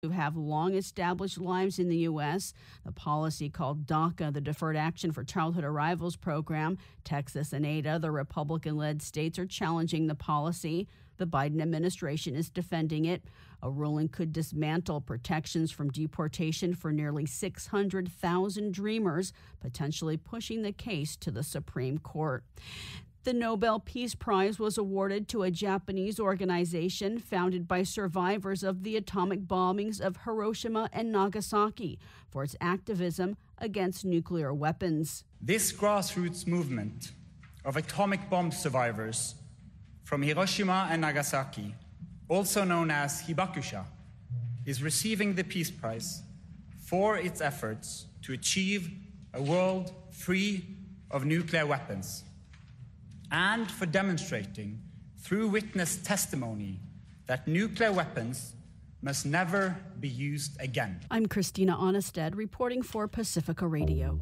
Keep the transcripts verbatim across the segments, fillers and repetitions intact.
who have long established lives in the U S. The policy called DACA, the Deferred Action for Childhood Arrivals program. Texas and eight other Republican-led states are challenging the policy. The Biden administration is defending it. A ruling could dismantle protections from deportation for nearly six hundred thousand Dreamers, potentially pushing the case to the Supreme Court. The Nobel Peace Prize was awarded to a Japanese organization founded by survivors of the atomic bombings of Hiroshima and Nagasaki for its activism against nuclear weapons. This grassroots movement of atomic bomb survivors from Hiroshima and Nagasaki, also known as Hibakusha, is receiving the Peace Prize for its efforts to achieve a world free of nuclear weapons, and for demonstrating through witness testimony that nuclear weapons must never be used again. I'm Christina Onnested reporting for Pacifica Radio.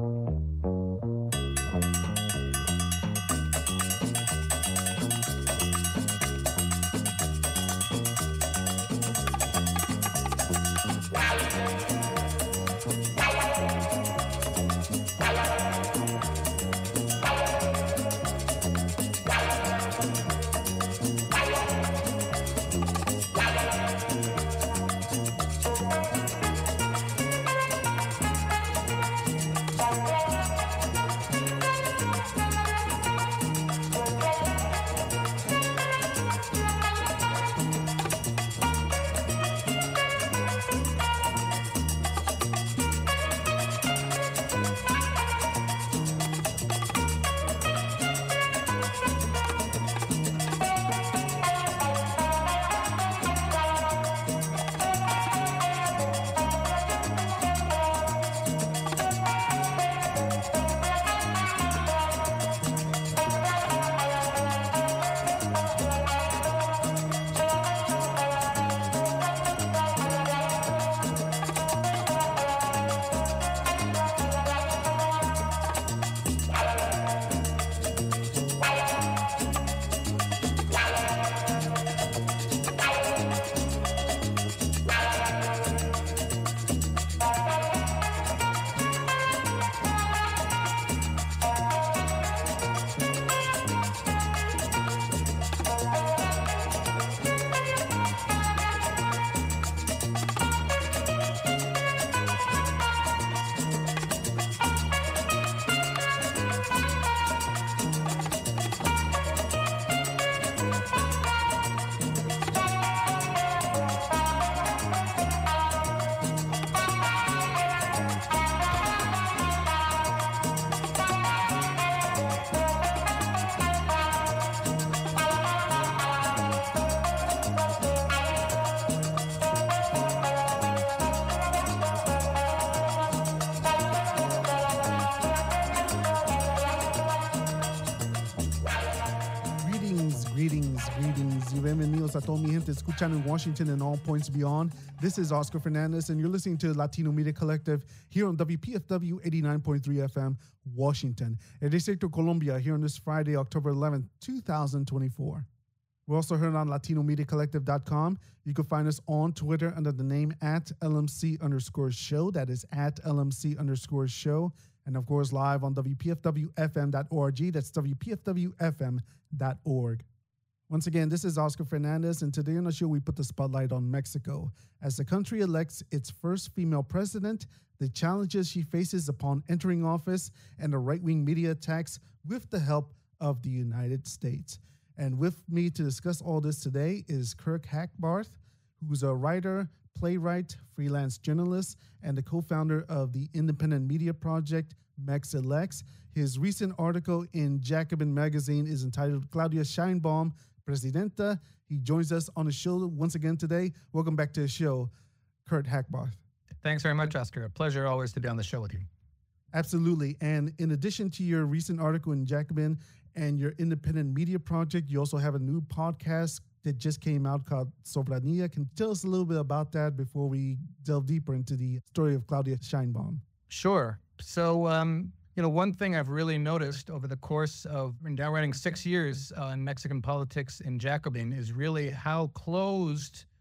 Bienvenidos a todo mi gente escuchando in Washington and all points beyond. This is Oscar Fernandez, and you're listening to Latino Media Collective here on W P F W eighty-nine point three F M, Washington, El Distrito Colombia, here on this Friday, October eleventh, twenty twenty-four. We're also heard on latino media collective dot com. You can find us on Twitter under the name at L M C underscore show. That is at L M C underscore show. And of course, live on W P F W F M dot org. That's W P F W F M dot org. Once again, this is Oscar Fernandez, and today on the show, we put the spotlight on Mexico. As the country elects its first female president, the challenges she faces upon entering office, and the right-wing media attacks with the help of the United States. And with me to discuss all this today is Kirk Hackbarth, who's a writer, playwright, freelance journalist, and the co-founder of the independent media project, Mex Elects. His recent article in Jacobin magazine is entitled Claudia Sheinbaum, Presidenta. He joins us on the show once again today. Welcome back to the show, Kurt Hackbarth. Thanks very much, Oscar. A pleasure always to be on the show with you. Absolutely. And in addition to your recent article in Jacobin and your independent media project, you also have a new podcast that just came out called Soberanía. Can you tell us a little bit about that before we delve deeper into the story of Claudia Sheinbaum? Sure. So, um, you know, one thing I've really noticed over the course of now writing six years uh, in Mexican politics in Jacobin is really how closed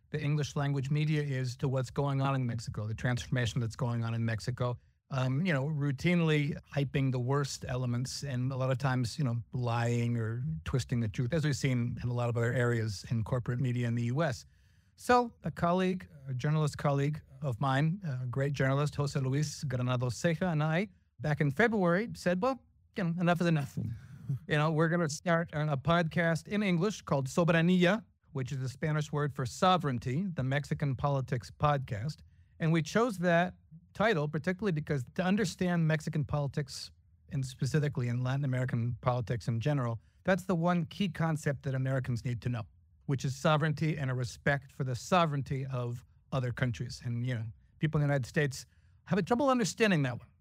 the English language media is to what's going on in Mexico, the transformation that's going on in Mexico. Um, you know, routinely hyping the worst elements and a lot of times, you know, lying or twisting the truth, as we've seen in a lot of other areas in corporate media in the U S. So a colleague, a journalist colleague of mine, a great journalist, Jose Luis Granado Ceja, and I, back in February, said, well, you know, enough is enough. You know, we're going to start a podcast in English called Soberanía, which is the Spanish word for sovereignty, the Mexican Politics Podcast. And we chose that title particularly because to understand Mexican politics, and specifically in Latin American politics in general, that's the one key concept that Americans need to know, which is sovereignty and a respect for the sovereignty of other countries. And, you know, people in the United States have a trouble understanding that one.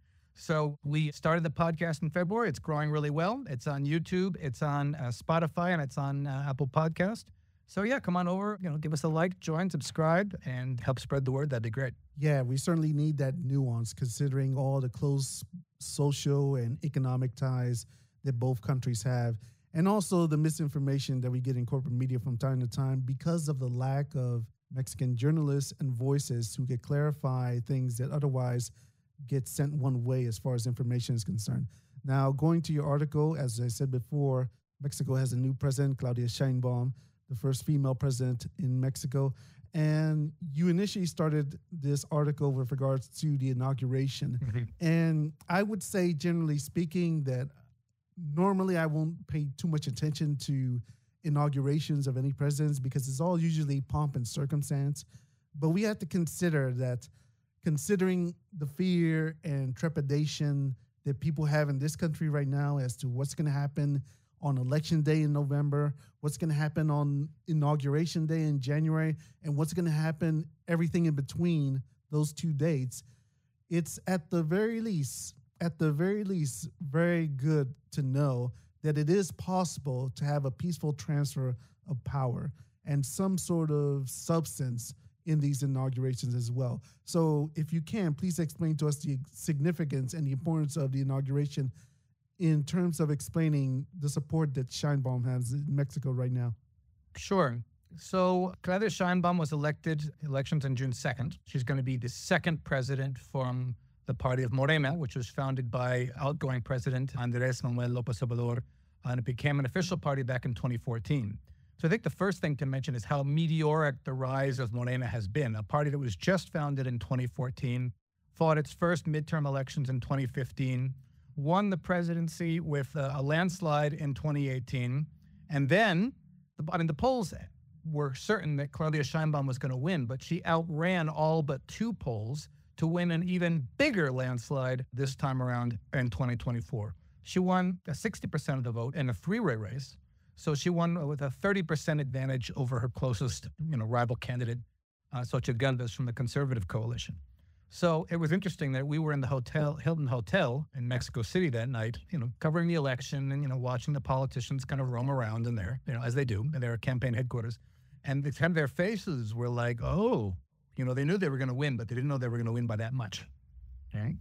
So we started the podcast in February. It's growing really well. It's on YouTube, it's on uh, Spotify, and it's on uh, Apple Podcast. So yeah, come on over, you know, give us a like, join, subscribe, and help spread the word. That'd be great. Yeah, we certainly need that nuance considering all the close social and economic ties that both countries have. And also the misinformation that we get in corporate media from time to time because of the lack of Mexican journalists and voices who could clarify things that otherwise get sent one way as far as information is concerned. Now, going to your article, as I said before, Mexico has a new president, Claudia Sheinbaum, the first female president in Mexico. And you initially started this article with regards to the inauguration. Mm-hmm. And I would say, generally speaking, that normally I won't pay too much attention to inaugurations of any presidents because it's all usually pomp and circumstance. But we have to consider that considering the fear and trepidation that people have in this country right now as to what's going to happen on election day in November, what's going to happen on inauguration day in January, and what's going to happen everything in between those two dates, it's at the very least, at the very least, very good to know that it is possible to have a peaceful transfer of power and some sort of substance in these inaugurations as well. So if you can, please explain to us the significance and the importance of the inauguration in terms of explaining the support that Sheinbaum has in Mexico right now. Sure. So Claudia Sheinbaum was elected elections on June second. She's going to be the second president from the party of Morena, which was founded by outgoing President Andrés Manuel López Obrador, and it became an official party back in twenty fourteen. So I think the first thing to mention is how meteoric the rise of Morena has been, a party that was just founded in twenty fourteen, fought its first midterm elections in twenty fifteen, won the presidency with a, a landslide in twenty eighteen, and then, I mean, the polls were certain that Claudia Sheinbaum was going to win, but she outran all but two polls to win an even bigger landslide this time around in twenty twenty-four. She won sixty percent of the vote in a three-way race, so she won with a thirty percent advantage over her closest, you know, rival candidate, uh, Xochitl Gálvez from the Conservative Coalition. So it was interesting that we were in the hotel, Hilton Hotel in Mexico City that night, you know, covering the election and, you know, watching the politicians kind of roam around in there, you know, as they do in their campaign headquarters. And the kind of their faces were like, oh, you know, they knew they were going to win, but they didn't know they were going to win by that much. Okay?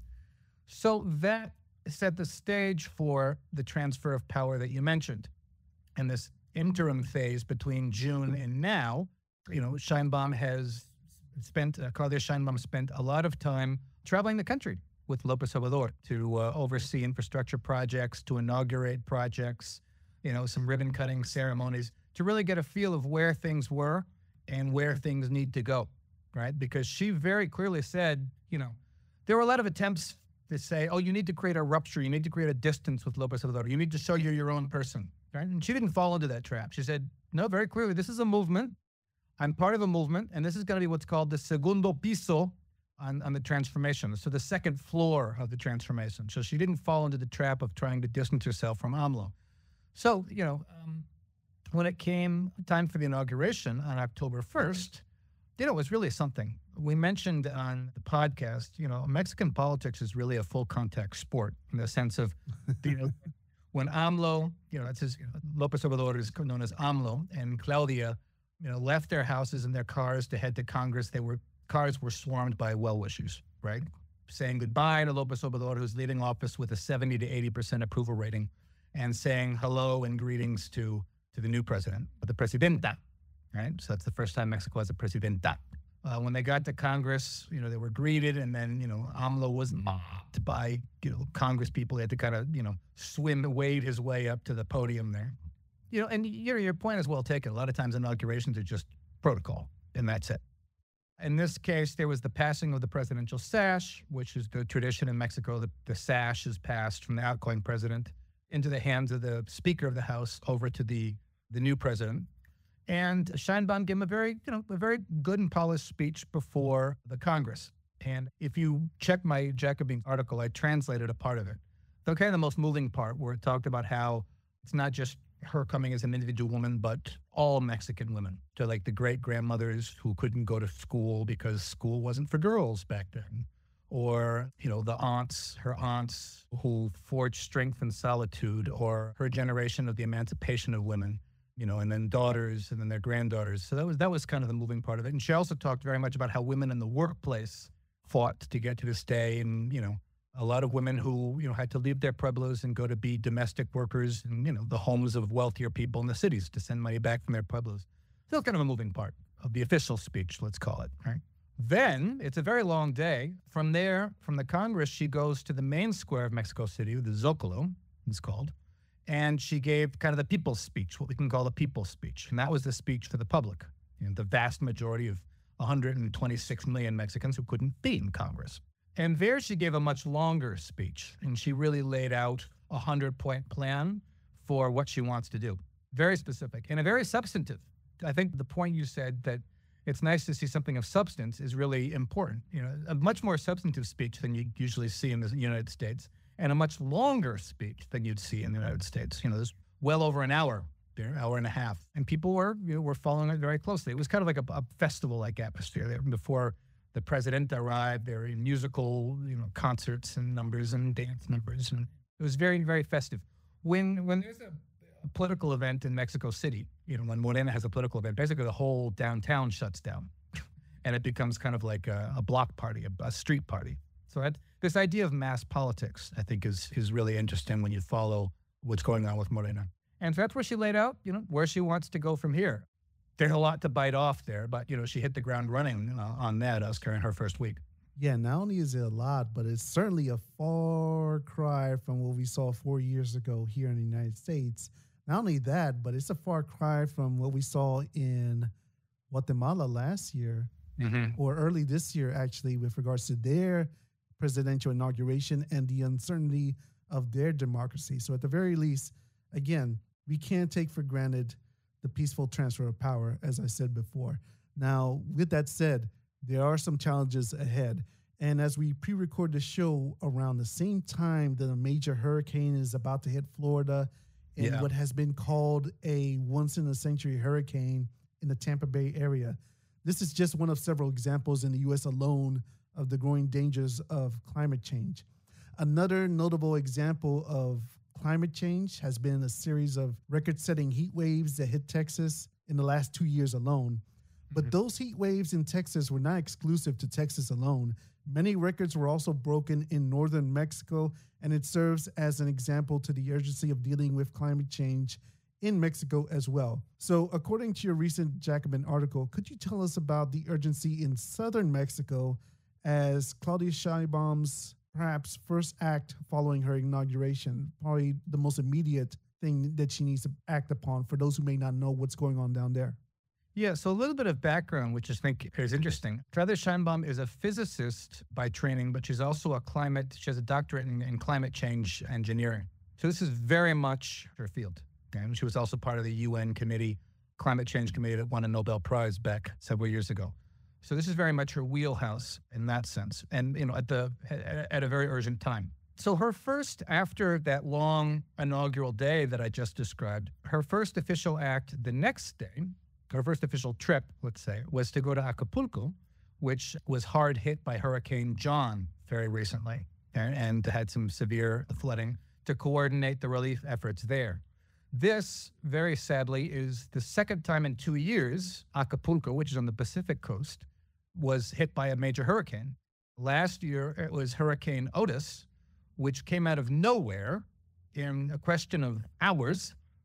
So that set the stage for the transfer of power that you mentioned. And this interim phase between June and now, you know, Sheinbaum has spent, uh, Claudia Sheinbaum spent a lot of time traveling the country with López Obrador to uh, oversee infrastructure projects, to inaugurate projects, you know, some ribbon cutting ceremonies, to really get a feel of where things were and where things need to go, right? Because she very clearly said, you know, there were a lot of attempts to say, oh, you need to create a rupture, you need to create a distance with López Obrador, you need to show you're your own person, right? And she didn't fall into that trap. She said, no, very clearly, this is a movement. I'm part of a movement, and this is going to be what's called the segundo piso on, on the transformation, so the second floor of the transformation. So she didn't fall into the trap of trying to distance herself from AMLO. So, you know, um, when it came time for the inauguration on October first, you know, it was really something. We mentioned on the podcast, you know, Mexican politics is really a full contact sport in the sense of, you know, when AMLO, you know, that's his, you know, López Obrador is known as AMLO, and Claudia, you know, left their houses and their cars to head to Congress. They were, cars were swarmed by well-wishers, right? Saying goodbye to López Obrador, who's leaving office with a seventy to eighty percent approval rating, and saying hello and greetings to, to the new president, the presidenta. right? So that's the first time Mexico has a presidenta. Uh, when they got to Congress, you know, they were greeted, and then, you know, AMLO was mobbed by, you know, Congress people. He had to kind of, you know, swim, wade his way up to the podium there. You know, and your, your point is well taken. A lot of times inaugurations are just protocol, and that's it. In this case, there was the passing of the presidential sash, which is the tradition in Mexico. The, the sash is passed from the outgoing president into the hands of the Speaker of the House over to the, the new president. And Sheinbaum gave him a very, you know, a very good and polished speech before the Congress. And if you check my Jacobin article, I translated a part of it. The kind of the most moving part, where it talked about how it's not just her coming as an individual woman, but all Mexican women, to like the great grandmothers who couldn't go to school because school wasn't for girls back then, or, you know, the aunts, her aunts who forged strength in solitude, or her generation of the emancipation of women. You know, and then daughters, and then their granddaughters. So that was that was kind of the moving part of it. And she also talked very much about how women in the workplace fought to get to this day, and, you know, a lot of women who, you know, had to leave their pueblos and go to be domestic workers in, you know, the homes of wealthier people in the cities to send money back from their pueblos. So it's kind of a moving part of the official speech, let's call it, right? Then it's a very long day. From there, from the Congress, she goes to the main square of Mexico City, the Zocalo, it's called. And she gave kind of the people's speech, what we can call the people's speech. And that was the speech for the public, you know, the vast majority of one hundred twenty-six million Mexicans who couldn't be in Congress. And there she gave a much longer speech, and she really laid out a hundred-point plan for what she wants to do. Very specific and a very substantive. I think the point you said that it's nice to see something of substance is really important. You know, a much more substantive speech than you usually see in the United States, and a much longer speech than you'd see in the United States. You know, there's well over an hour there, hour and a half. And people were, you know, were following it very closely. It was kind of like a, a festival-like atmosphere there. Before the president arrived, there were musical, you know, concerts and numbers and dance numbers. And it was very, very festive. When when there's a, a political event in Mexico City, you know, when Morena has a political event, basically the whole downtown shuts down. And it becomes kind of like a, a block party, a, a street party. So that, this idea of mass politics, I think, is is really interesting when you follow what's going on with Morena. And so that's where she laid out, you know, where she wants to go from here. There's a lot to bite off there, but, you know, she hit the ground running, you know, on that, Oscar, in her first week. Yeah, not only is it a lot, but it's certainly a far cry from what we saw four years ago here in the United States. Not only that, but it's a far cry from what we saw in Guatemala last year, mm-hmm. or early this year, actually, with regards to their presidential inauguration and the uncertainty of their democracy. So at the very least, again, we can't take for granted the peaceful transfer of power, as I said before. Now, with that said, there are some challenges ahead. And as we pre-record the show around the same time that a major hurricane is about to hit Florida, in yeah. what has been called a once-in-a-century hurricane in the Tampa Bay area. This is just one of several examples in the U S alone of the growing dangers of climate change. Another notable example of climate change has been a series of record-setting heat waves that hit Texas in the last two years alone. But mm-hmm. those heat waves in Texas were not exclusive to Texas alone. Many records were also broken in northern Mexico, and it serves as an example to the urgency of dealing with climate change in Mexico as well. So according to your recent Jacobin article, could you tell us about the urgency in southern Mexico as Claudia Sheinbaum's perhaps first act following her inauguration, probably the most immediate thing that she needs to act upon for those who may not know what's going on down there? Yeah, so a little bit of background, which I think is interesting. Claudia Sheinbaum is a physicist by training, but she's also a climate, she has a doctorate in, in climate change engineering. So this is very much her field. And she was also part of the U N committee, climate change committee that won a Nobel Prize back several years ago. So this is very much her wheelhouse in that sense, and, you know, at the at a very urgent time. So her first, after that long inaugural day that I just described, her first official act the next day, her first official trip, let's say, was to go to Acapulco, which was hard hit by Hurricane John very recently, and, and had some severe flooding, to coordinate the relief efforts there. This, very sadly, is the second time in two years Acapulco, which is on the Pacific coast, was hit by a major hurricane. Last year, it was Hurricane Otis, which came out of nowhere in a question of hours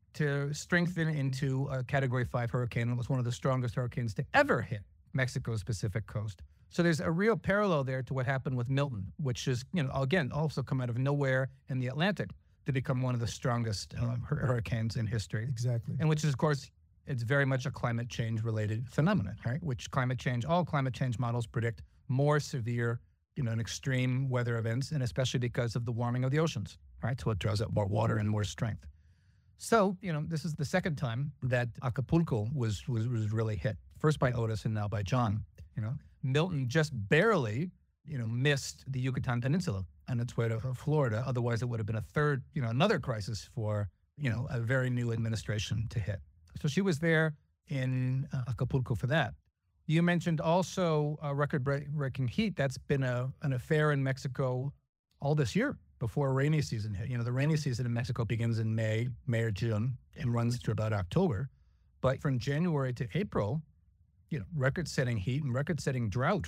to strengthen into a Category five hurricane. It was one of the strongest hurricanes to ever hit Mexico's Pacific coast. So there's a real parallel there to what happened with Milton, which is, you know, again, also come out of nowhere in the Atlantic to become one of the strongest uh, hurricanes in history. Exactly. And which is, of course, it's very much a climate change related phenomenon, right? Which climate change, all climate change models predict more severe, you know, and extreme weather events, and especially because of the warming of the oceans, right? So it draws out more water and more strength. So, you know, this is the second time that Acapulco was was, was really hit. First by Otis and now by John, you know. Milton just barely, you know, missed the Yucatan Peninsula on its way to Florida. Otherwise, it would have been a third, you know, another crisis for, you know, a very new administration to hit. So she was there in uh, Acapulco for that. You mentioned also uh, record-breaking heat. That's been a, an affair in Mexico all this year before rainy season hit. You know, the rainy season in Mexico begins in May, May or June, and runs to about October. But from January to April, you know, record-setting heat and record-setting drought.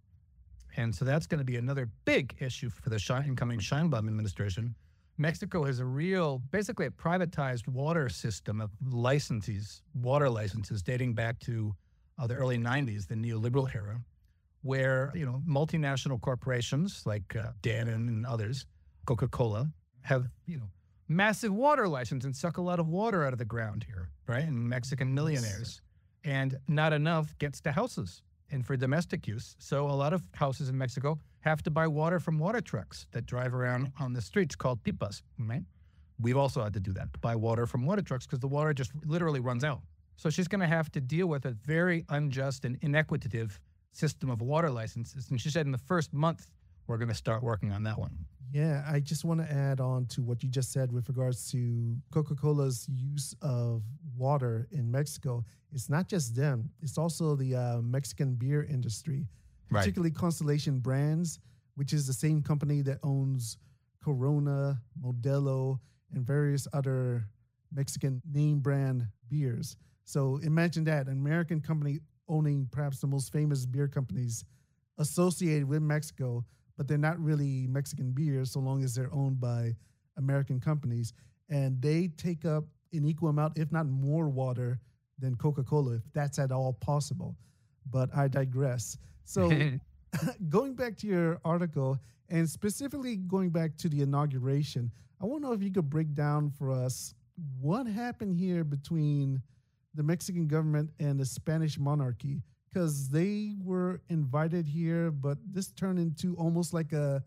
And so that's going to be another big issue for the Shine, incoming Sheinbaum administration. Mexico has a real, basically a privatized water system of licenses, water licenses dating back to uh, the early nineties, the neoliberal era, where, you know, multinational corporations like uh, Danone and others, Coca-Cola, have, you know, massive water license and suck a lot of water out of the ground here, right? And Mexican millionaires. And not enough gets to houses and for domestic use. So a lot of houses in Mexico have to buy water from water trucks that drive around on the streets called pipas, right? We've also had to do that, buy water from water trucks because the water just literally runs out. So she's going to have to deal with a very unjust and inequitative system of water licenses. And she said in the first month, we're going to start working on that one. Yeah, I just want to add on to what you just said with regards to Coca-Cola's use of water in Mexico. It's not just them. It's also the uh, Mexican beer industry, Right. particularly Constellation Brands, which is the same company that owns Corona, Modelo, and various other Mexican name brand beers. So imagine that, an American company owning perhaps the most famous beer companies associated with Mexico, but they're not really Mexican beers so long as they're owned by American companies. And they take up an equal amount, if not more water than Coca-Cola, if that's at all possible. But I digress. So going back to your article, and specifically going back to the inauguration, I want to know if you could break down for us what happened here between the Mexican government and the Spanish monarchy, because they were invited here, but this turned into almost like a,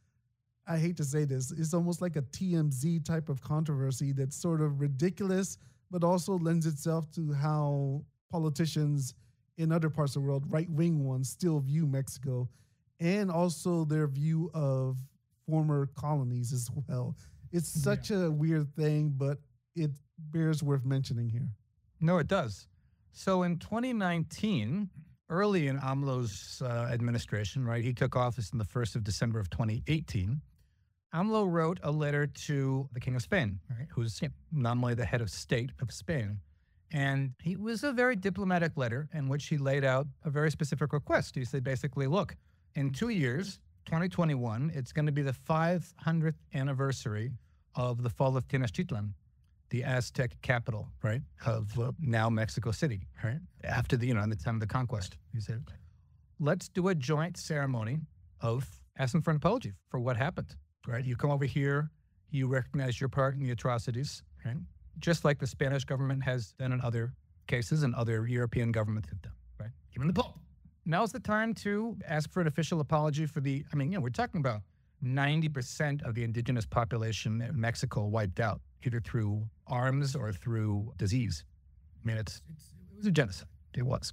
I hate to say this, it's almost like a T M Z type of controversy that's sort of ridiculous, but also lends itself to how politicians in other parts of the world, right-wing ones, still view Mexico, and also their view of former colonies as well. It's such yeah. a weird thing, but it bears worth mentioning here. No, it does. So in twenty nineteen, early in AMLO's uh, administration, right, he took office on the first of December of twenty eighteen, AMLO wrote a letter to the King of Spain, right, who's nominally the head of state of Spain. And it was a very diplomatic letter in which he laid out a very specific request. He said, basically, look, in two years, twenty twenty-one, it's going to be the five hundredth anniversary of the fall of Tenochtitlan, the Aztec capital, right, of uh, now Mexico City, right, after the, you know, in the time of the conquest. He said, let's do a joint ceremony of asking for an apology for what happened, right? You come over here, you recognize your part in the atrocities, right? Just like the Spanish government has done in other cases and other European governments have done, right? Even the Pope. Now's the time to ask for an official apology for the, I mean, you know, we're talking about ninety percent of the indigenous population in Mexico wiped out, either through arms or through disease. I mean, it's, it's it was a genocide. It was.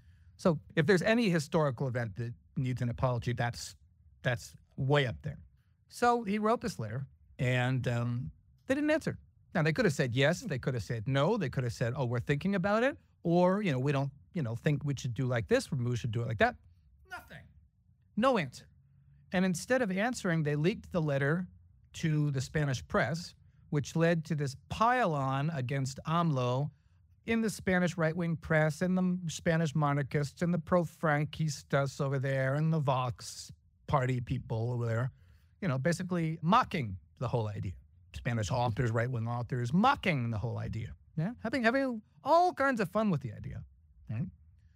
So if there's any historical event that needs an apology, that's that's way up there. So he wrote this letter, and um, they didn't answer. Now, they could have said yes, they could have said no, they could have said, oh, we're thinking about it, or, you know, we don't, you know, think we should do like this, or we should do it like that. Nothing. No answer. And instead of answering, they leaked the letter to the Spanish press, which led to this pile-on against AMLO in the Spanish right-wing press, and the Spanish monarchists, and the pro-Franquistas over there, and the Vox party people over there, you know, basically mocking the whole idea. Spanish authors, right-wing authors, mocking the whole idea. Yeah, having having all kinds of fun with the idea. Right?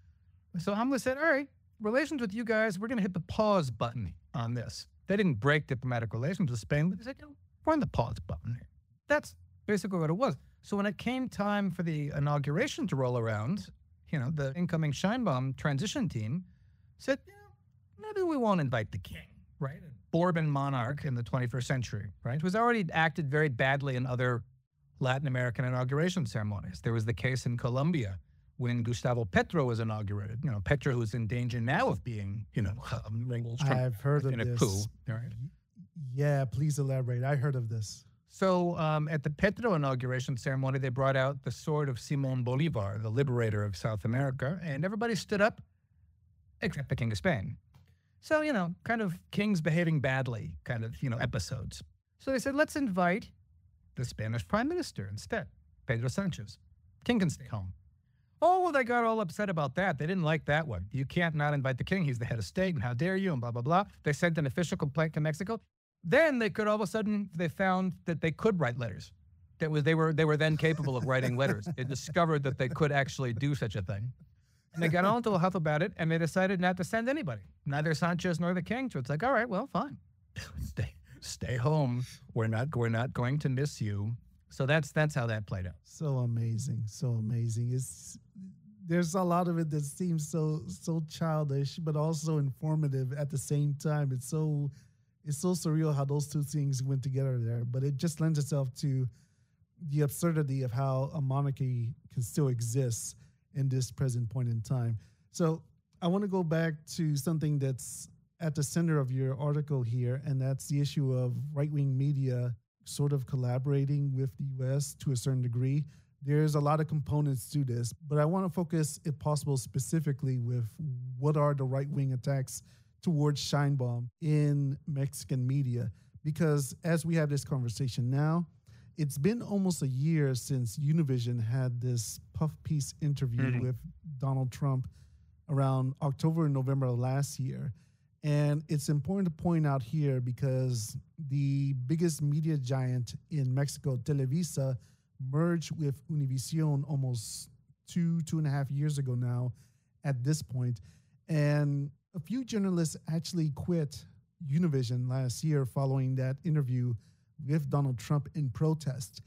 So AMLO said, all right, relations with you guys, we're going to hit the pause button on this. They didn't break diplomatic relations with Spain, but they said, you know, we're on the pause button here. That's basically what it was. So when it came time for the inauguration to roll around, you know, the incoming Sheinbaum transition team said, yeah, maybe we won't invite the king, right? A Bourbon monarch in the twenty-first century, right? Who's already acted very badly in other Latin American inauguration ceremonies. There was the case in Colombia when Gustavo Petro was inaugurated. You know, Petro, who's in danger now of being, you know, um, I've heard of in a this. coup, right? Yeah, please elaborate. I heard of this. So um, at the Petro inauguration ceremony, they brought out the sword of Simón Bolívar, the liberator of South America, and everybody stood up except the King of Spain. So, you know, kind of kings behaving badly kind of, you know, episodes. So they said, let's invite the Spanish prime minister instead, Pedro Sanchez. King can stay home. Oh, well, they got all upset about that. They didn't like that one. You can't not invite the king. He's the head of state, and how dare you, and blah, blah, blah. They sent an official complaint to Mexico. Then they could all of a sudden, they found that they could write letters. That was, they were they were then capable of writing letters. They discovered that they could actually do such a thing. And they got all into a huff about it, and they decided not to send anybody, neither Sanchez nor the king. So it's like, all right, well, fine. stay, stay home. We're not, we're not going to miss you. So that's that's how that played out. So amazing, so amazing. It's there's a lot of it that seems so so childish, but also informative at the same time. It's so it's so surreal how those two things went together there. But it just lends itself to the absurdity of how a monarchy can still exist in this present point in time. So I want to go back to something that's at the center of your article here, and that's the issue of right-wing media sort of collaborating with the U S to a certain degree. There's a lot of components to this, but I want to focus, if possible, specifically with what are the right-wing attacks towards Sheinbaum in Mexican media. Because as we have this conversation now, it's been almost a year since Univision had this puff piece interview mm-hmm. with Donald Trump around October and November of last year. And it's important to point out here because the biggest media giant in Mexico, Televisa, merged with Univision almost two, two and a half years ago now at this point. And a few journalists actually quit Univision last year following that interview with Donald Trump in protest.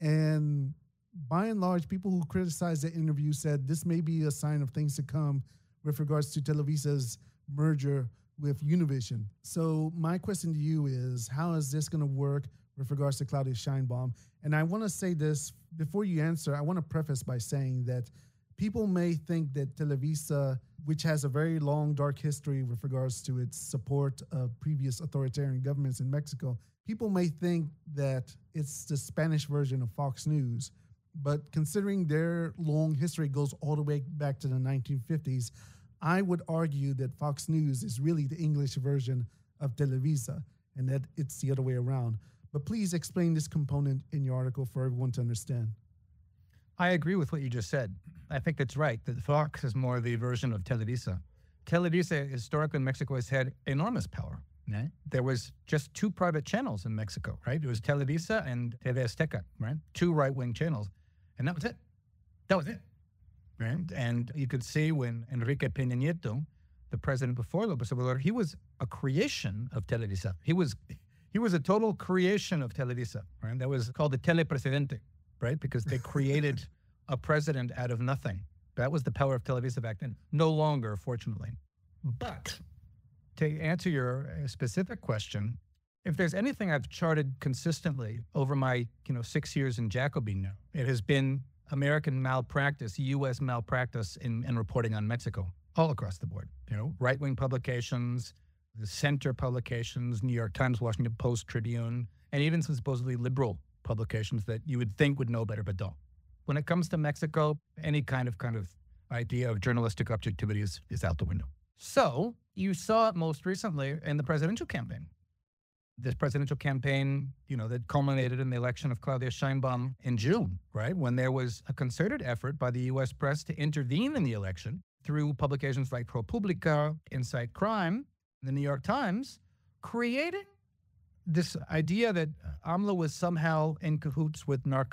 And by and large, people who criticized that interview said this may be a sign of things to come with regards to Televisa's merger with Univision. So my question to you is, how is this going to work with regards to Claudia Sheinbaum? And I want to say this, before you answer, I want to preface by saying that people may think that Televisa, which has a very long, dark history with regards to its support of previous authoritarian governments in Mexico, people may think that it's the Spanish version of Fox News. But considering their long history goes all the way back to the nineteen fifties, I would argue that Fox News is really the English version of Televisa and that it's the other way around. But please explain this component in your article for everyone to understand. I agree with what you just said. I think that's right, that Fox is more the version of Televisa. Televisa historically in Mexico has had enormous power. Right? There was just two private channels in Mexico, right? It was Televisa and T V Azteca, right? Two right-wing channels. And that was it. That was it. Right? And you could see when Enrique Peña Nieto, the president before López Obrador, he was a creation of Televisa. He was he was a total creation of Televisa, right? That was called the telepresidente, right? Because they created a president out of nothing. That was the power of Televisa back then. No longer, fortunately. But to answer your specific question, if there's anything I've charted consistently over my, you know, six years in Jacobin now, it has been American malpractice, U S malpractice in, in reporting on Mexico, all across the board. You know, right-wing publications, the center publications, New York Times, Washington Post, Tribune, and even some supposedly liberal publications that you would think would know better but don't. When it comes to Mexico, any kind of kind of idea of journalistic objectivity is, is out the window. So you saw it most recently in the presidential campaign. This presidential campaign, you know, that culminated in the election of Claudia Sheinbaum in June, right? When there was a concerted effort by the U S press to intervene in the election through publications like ProPublica, Incite Crime, the New York Times, creating this idea that AMLO was somehow in cahoots with narco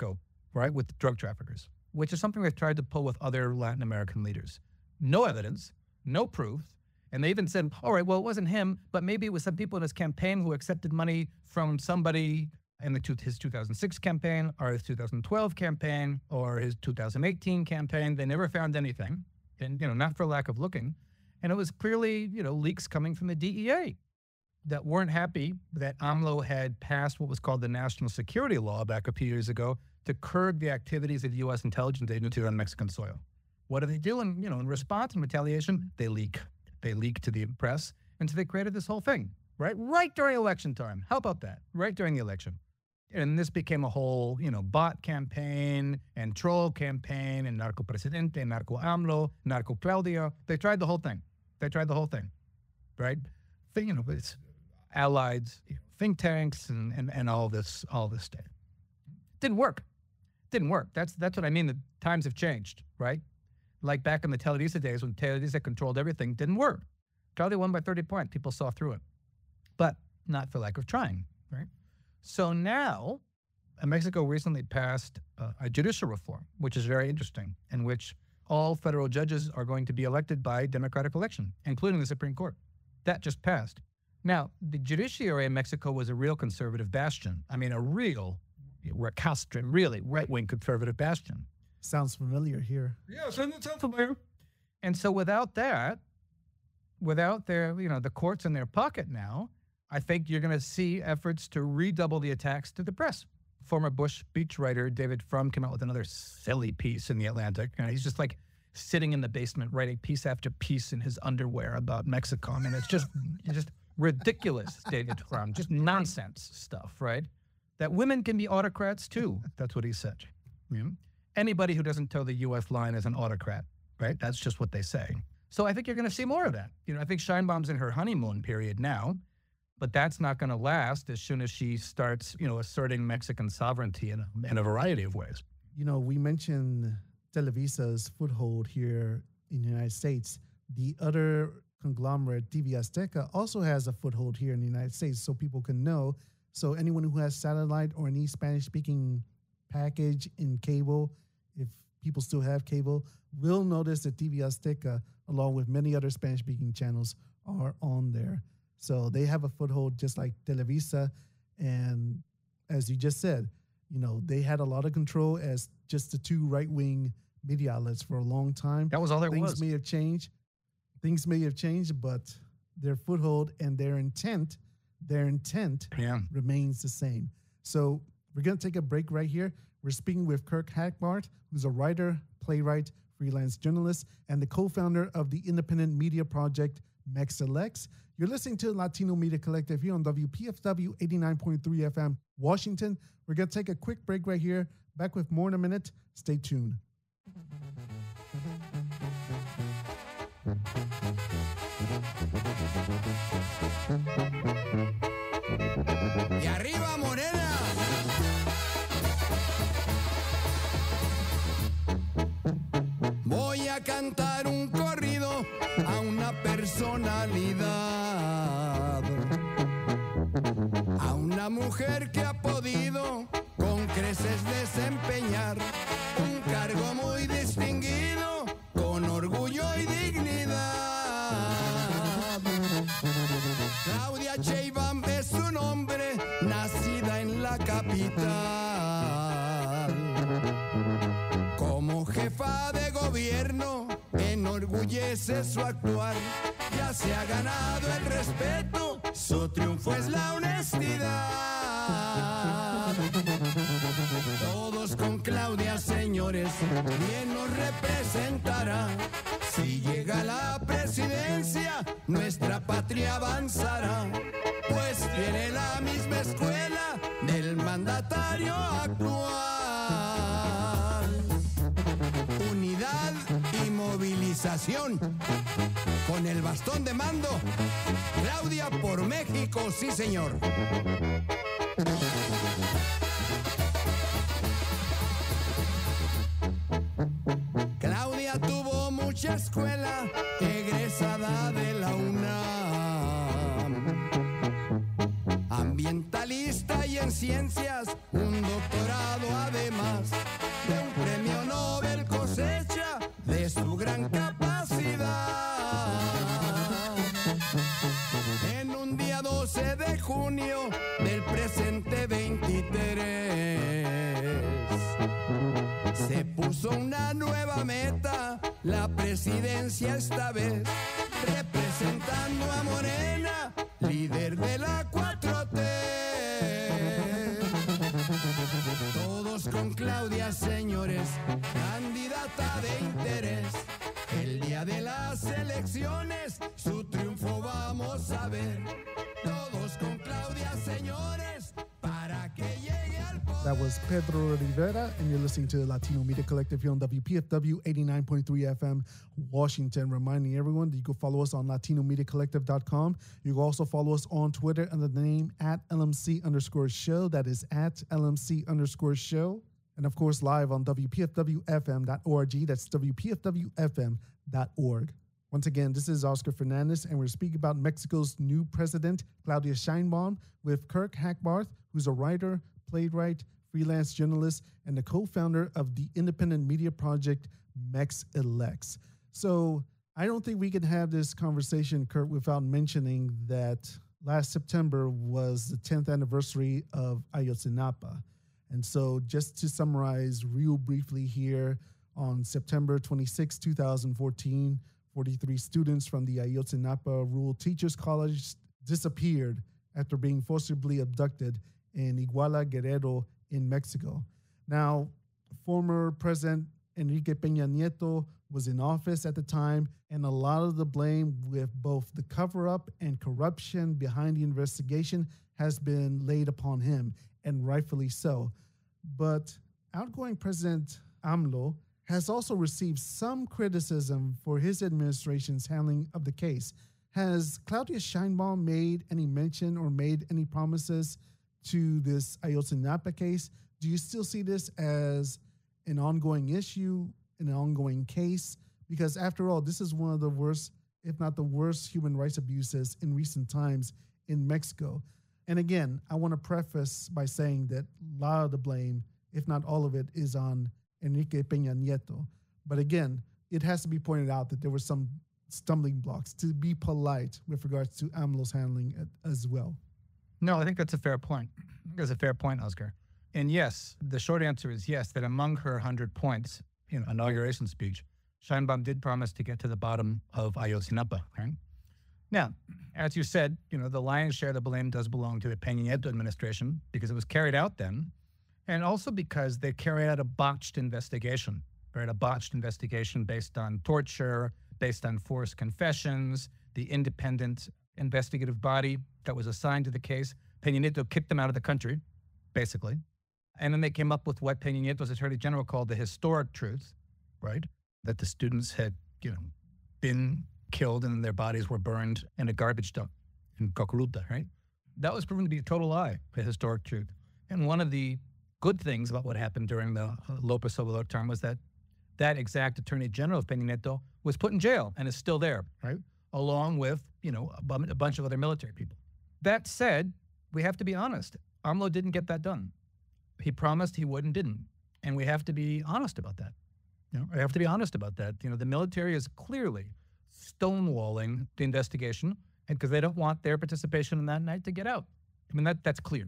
right, with drug traffickers, which is something they've tried to pull with other Latin American leaders. No evidence, no proof. And they even said, all right, well, it wasn't him, but maybe it was some people in his campaign who accepted money from somebody in the two, his two thousand six campaign or his two thousand twelve campaign or his two thousand eighteen campaign. They never found anything, and, you know, not for lack of looking. And it was clearly, you know, leaks coming from the D E A that weren't happy that AMLO had passed what was called the National Security Law back a few years ago to curb the activities of the U S intelligence agency on Mexican soil. What do they do? And, you know, in response and retaliation, they leak. They leak to the press. And so they created this whole thing, right? Right during election time. How about that? Right during the election. And this became a whole, you know, bot campaign and troll campaign and narco presidente, narco AMLO, narco Claudia. They tried the whole thing. They tried the whole thing, right? Thing, you know, it's allied you know, think tanks and, and, and all this, all this stuff. Didn't work. Didn't work. That's that's what I mean. The times have changed, right? Like back in the Televisa days when Televisa controlled everything, didn't work. Claudia won by thirty points. People saw through it, but not for lack of trying, right? So now, uh, Mexico recently passed uh, a judicial reform, which is very interesting, in which all federal judges are going to be elected by democratic election, including the Supreme Court. That just passed. Now, the judiciary in Mexico was a real conservative bastion. I mean, a real recalcitrant, really right-wing conservative bastion. Sounds familiar here. Yes, and it sounds familiar. And so without that, without their, you know, the courts in their pocket now, I think you're going to see efforts to redouble the attacks to the press. Former Bush speechwriter David Frum came out with another silly piece in The Atlantic. You know, he's just like sitting in the basement writing piece after piece in his underwear about Mexico. I mean, it's just, it's just ridiculous, David Frum, just nonsense stuff, right? That women can be autocrats too. That's what he said. You know? Anybody who doesn't toe the U S line is an autocrat, right? That's just what they say. So I think you're going to see more of that. You know, I think Sheinbaum's in her honeymoon period now, but that's not going to last as soon as she starts, you know, asserting Mexican sovereignty in a, in a variety of ways. You know, we mentioned Televisa's foothold here in the United States. The other conglomerate, T V Azteca, also has a foothold here in the United States, so people can know. So anyone who has satellite or any Spanish-speaking package in cable, if people still have cable, will notice that T V Azteca, along with many other Spanish-speaking channels, are on there. So they have a foothold just like Televisa. And as you just said, you know, they had a lot of control as just the two right-wing media outlets for a long time. That was all there Things was. may have changed. Things may have changed, but their foothold and their intent, their intent Yeah. remains the same. So we're going to take a break right here. We're speaking with Kirk Hagbart, who's a writer, playwright, freelance journalist, and the co-founder of the independent media project MexElects. You're listening to Latino Media Collective here on W P F W eighty-nine point three F M, Washington. We're going to take a quick break right here. Back with more in a minute. Stay tuned. Y arriba, Morena. Voy a cantar un corrido a una personalidad, a una mujer que ha podido con creces desempeñar un cargo muy distinguido con orgullo y dignidad. Claudia Sheinbaum es su nombre, nacida en la capital. Como jefa de gobierno, enorgullece su actuar. Ya se ha ganado el respeto, su triunfo es la honestidad. Todos con Claudia, señores, bien nos representará. Si llega a la presidencia, nuestra patria avanzará. Pues tiene la misma escuela del mandatario actual. Unidad y movilización. Con el bastón de mando, Claudia por México, sí señor. Claudia tuvo mucha escuela, egresada de la UNAM. Ambientalista y en ciencias, un doctorado además. día doce de junio del presente veintitrés. Se puso una nueva meta, la presidencia esta vez, representando a Morena, líder de la cuatro T. Todos con Claudia, señores, candidata de interés. El día de las elecciones, su triunfo vamos a ver. Todos con Claudia, señores, para que llegue al poder. That was Pedro Rivera, and you're listening to the Latino Media Collective here on W P F W eighty-nine point three F M, Washington. Reminding everyone that you can follow us on latino media collective dot com. You can also follow us on Twitter under the name at L M C underscore show. That is at L M C underscore show. And of course, live on W P F W F M dot org. That's W P F W F M dot org. Once again, this is Oscar Fernandez, and we're speaking about Mexico's new president, Claudia Sheinbaum, with Kirk Hackbarth, who's a writer, playwright, freelance journalist, and the co-founder of the independent media project Mex Elects. So I don't think we can have this conversation, Kurt, without mentioning that last September was the tenth anniversary of Ayotzinapa. And so just to summarize real briefly here, on September twenty-sixth, two thousand fourteen, forty-three students from the Ayotzinapa Rural Teachers College disappeared after being forcibly abducted in Iguala, Guerrero, in Mexico. Now, former President Enrique Peña Nieto was in office at the time, and a lot of the blame with both the cover-up and corruption behind the investigation has been laid upon him, and rightfully so. But outgoing President AMLO has also received some criticism for his administration's handling of the case. Has Claudia Sheinbaum made any mention or made any promises to this Ayotzinapa case? Do you still see this as an ongoing issue, an ongoing case? Because after all, this is one of the worst, if not the worst, human rights abuses in recent times in Mexico. And again, I want to preface by saying that a lot of the blame, if not all of it, is on Enrique Peña Nieto. But again, it has to be pointed out that there were some stumbling blocks, to be polite, with regards to AMLO's handling it as well. No, I think that's a fair point. That's a fair point, Oscar. And yes, the short answer is yes, that among her one hundred points in inauguration speech, Sheinbaum did promise to get to the bottom of Ayotzinapa, right? Now, as you said, you know, the lion's share of the blame does belong to the Peña Nieto administration because it was carried out then, and also because they carried out a botched investigation, right? A botched investigation based on torture, based on forced confessions. The independent investigative body that was assigned to the case, Peña Nieto kicked them out of the country, basically. And then they came up with what Peña Nieto's Attorney General called the historic truth, right? That the students had, you know, been killed and their bodies were burned in a garbage dump in Cocoluta, right? That was proven to be a total lie, the historic truth. And one of the good things about what happened during the López Obrador term was that that exact Attorney General of Peña Nieto was put in jail and is still there, right? Along with, you know, a, b- a bunch of other military people. That said, we have to be honest. AMLO didn't get that done. He promised he would and didn't. And we have to be honest about that. You know, we have to be honest about that. You know, the military is clearly stonewalling the investigation and because they don't want their participation in that night to get out. I mean, that that's clear.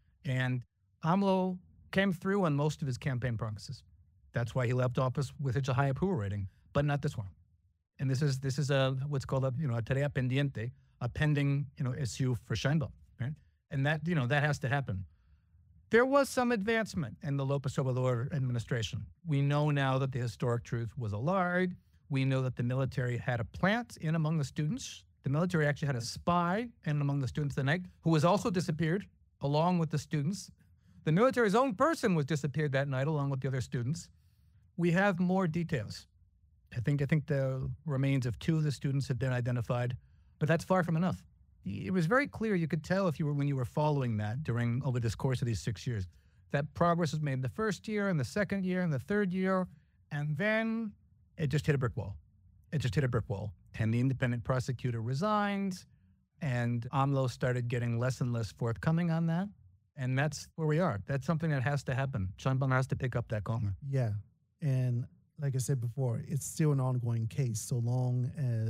And AMLO came through on most of his campaign promises. That's why he left office with such a high approval rating, but not this one. And this is this is a what's called a you know a tarea pendiente, a pending you know issue for Sheinbaum, right? And that you know that has to happen. There was some advancement in the López Obrador administration. We know now that the historic truth was a lie. We know that the military had a plant in among the students. The military actually had a spy in among the students that night who was also disappeared along with the students. The military's own person was disappeared that night along with the other students. We have more details. I think I think the remains of two of the students have been identified, but that's far from enough. It was very clear, you could tell if you were when you were following that during over this course of these six years, that progress was made in the first year and the second year and the third year, and then it just hit a brick wall. It just hit a brick wall. And the independent prosecutor resigned, and AMLO started getting less and less forthcoming on that. And that's where we are. That's something that has to happen. Sheinbaum has to pick up that gauntlet. Yeah. And like I said before, it's still an ongoing case so long as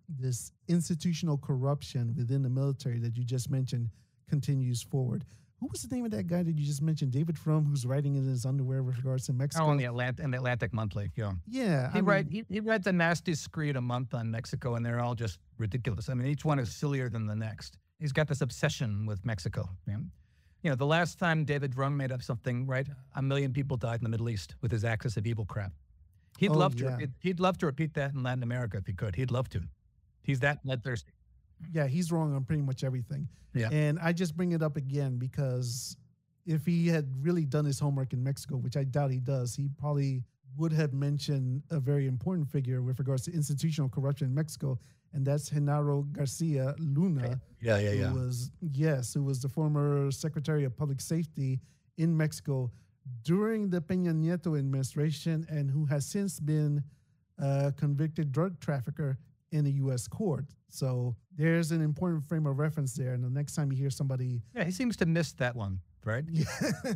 this institutional corruption within the military that you just mentioned continues forward. Who was the name of that guy that you just mentioned? David Frum, who's writing in his underwear with regards to Mexico. Oh, in the, Atlant- in the Atlantic Monthly, yeah. Yeah. He, I write, mean, he, he writes a nasty screed a month on Mexico, and they're all just ridiculous. I mean, each one is sillier than the next. He's got this obsession with Mexico. Yeah? You know, the last time David Frum made up something, right, a million people died in the Middle East with his axis of evil crap. He'd Oh, love to. yeah. Repeat, he'd love to repeat that in Latin America if he could. He'd love to. He's that bloodthirsty. yeah, he's wrong on pretty much everything. Yeah. And I just bring it up again because if he had really done his homework in Mexico, which I doubt he does, he probably would have mentioned a very important figure with regards to institutional corruption in Mexico, and that's Genaro Garcia Luna. Yeah, yeah, yeah. Who was, yes, who was the former Secretary of Public Safety in Mexico during the Peña Nieto administration and who has since been a convicted drug trafficker in a U S court. So there's an important frame of reference there. And the next time you hear somebody... Yeah, he seems to miss that one, right? Yeah,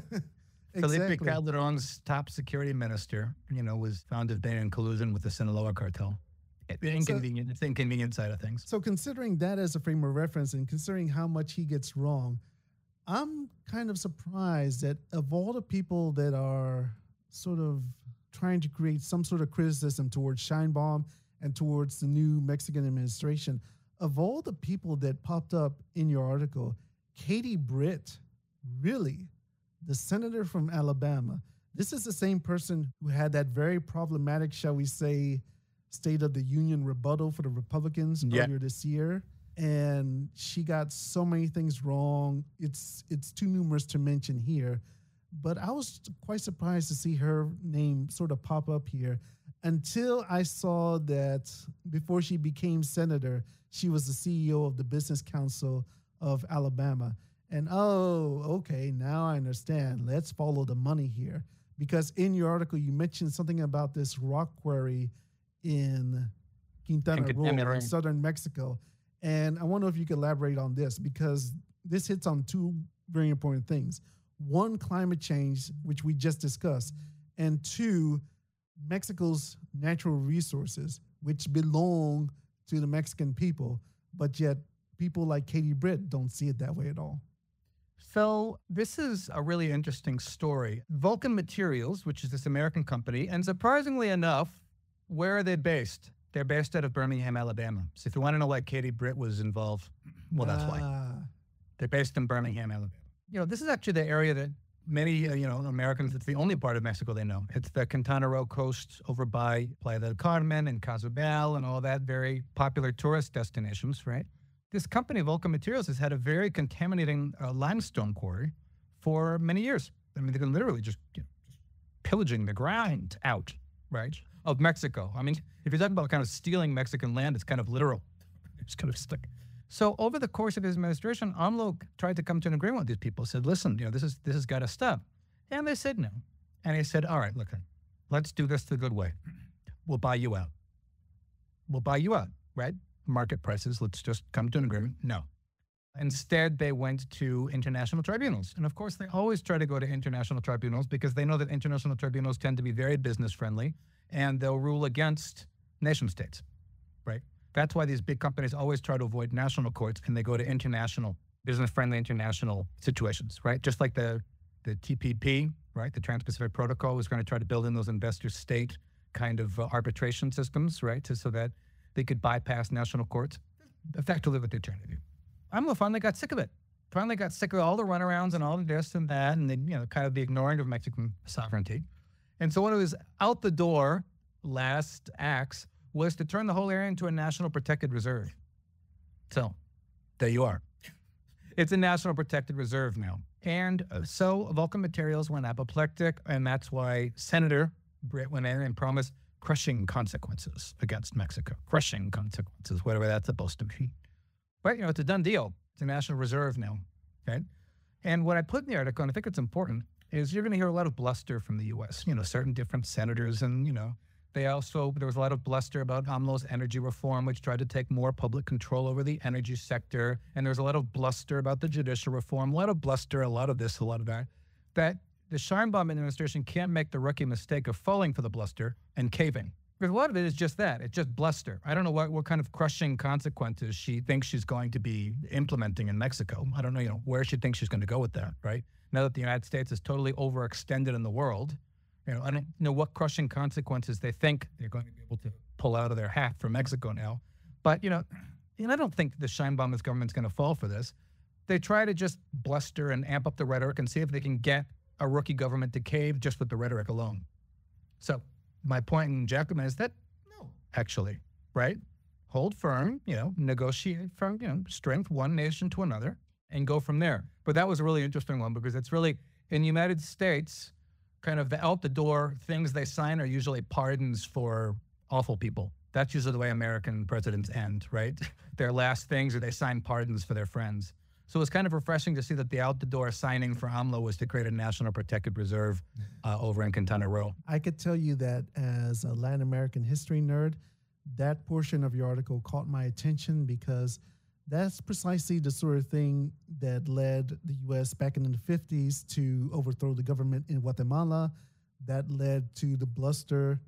Felipe exactly. Calderon's top security minister, you know, was found to have been in collusion with the Sinaloa cartel. The inconvenient, it's the inconvenient side of things. So considering that as a frame of reference and considering how much he gets wrong, I'm kind of surprised that of all the people that are sort of trying to create some sort of criticism towards Sheinbaum and towards the new Mexican administration, of all the people that popped up in your article, Katie Britt, really, the senator from Alabama, this is the same person who had that very problematic, shall we say, State of the Union rebuttal for the Republicans Yeah. earlier this year. And she got so many things wrong. It's it's too numerous to mention here. But I was quite surprised to see her name sort of pop up here until I saw that before she became senator, she was the C E O of the Business Council of Alabama. And oh, okay, now I understand. Let's follow the money here. Because in your article, you mentioned something about this rock quarry in Quintana Roo, Quintana Roo. in southern Mexico. And I wonder if you could elaborate on this because this hits on two very important things. One, climate change, which we just discussed, and two, Mexico's natural resources, which belong to the Mexican people, but yet people like Katie Britt don't see it that way at all. So this is a really interesting story. Vulcan Materials, which is this American company, and surprisingly enough, where are they based? They're based out of Birmingham, Alabama. So if you want to know why Katie Britt was involved, well, that's why. Ah, They're based in Birmingham, Alabama. You know, this is actually the area that many, uh, you know, Americans, it's the only part of Mexico they know. It's the Quintana Roo coast over by Playa del Carmen and Cozumel and all that, very popular tourist destinations, right? This company, Vulcan Materials, has had a very contaminating uh, limestone quarry for many years. I mean, they can literally just, you know, just pillaging the ground out, right, of Mexico. I mean, if you're talking about kind of stealing Mexican land, it's kind of literal. It's kind of stuck. So over the course of his administration, AMLO tried to come to an agreement with these people, said, listen, you know, this is this has got to stop. And they said no. And he said, all right, look, let's do this the good way. We'll buy you out. We'll buy you out, right? Market prices, let's just come to an agreement. No. Instead, they went to international tribunals. And of course, they always try to go to international tribunals because they know that international tribunals tend to be very business friendly and they'll rule against nation states, right? That's why these big companies always try to avoid national courts and they go to international, business-friendly international situations, right? Just like the, the T P P, right? The Trans-Pacific Protocol was going to try to build in those investor-state kind of uh, arbitration systems, right? To, so that they could bypass national courts. Effectively what they're trying to do. AMLO finally got sick of it. Finally got sick of all the runarounds and all the this and that and then, you know, kind of the ignoring of Mexican sovereignty. And so one of his out the door last acts was to turn the whole area into a national protected reserve. So there you are. It's a national protected reserve now. And uh, so Vulcan Materials went apoplectic, and that's why Senator Britt went in and promised crushing consequences against Mexico. Crushing consequences, whatever that's supposed to be. But, you know, it's a done deal. It's a national reserve now, okay? And what I put in the article, and I think it's important, is you're going to hear a lot of bluster from the U S, you know, certain different senators, and, you know, they also, there was a lot of bluster about AMLO's energy reform, which tried to take more public control over the energy sector. And there's a lot of bluster about the judicial reform, a lot of bluster, a lot of this, a lot of that, that the Sheinbaum administration can't make the rookie mistake of falling for the bluster and caving, Because a lot of it is just that. It's just bluster. I don't know what, what kind of crushing consequences she thinks she's going to be implementing in Mexico. I don't know, you know, where she thinks she's going to go with that, right? Now that the United States is totally overextended in the world, you know, I don't know what crushing consequences they think they're going to be able to pull out of their hat for Mexico now. But, you know, and I don't think the Sheinbaum's government's going to fall for this. They try to just bluster and amp up the rhetoric and see if they can get a rookie government to cave just with the rhetoric alone. So my point in Jacobin is that, no, actually, right? Hold firm, you know, negotiate from, you know, strength one nation to another and go from there. But that was a really interesting one because it's really, in the United States, kind of the out the door things they sign are usually pardons for awful people. That's usually the way American presidents end, right? Their last things are they sign pardons for their friends. So it's kind of refreshing to see that the out-the-door signing for AMLO was to create a national protected reserve uh, over in Quintana Roo. I could tell you that as a Latin American history nerd, that portion of your article caught my attention because that's precisely the sort of thing that led the U S back in the fifties to overthrow the government in Guatemala. That led to the bluster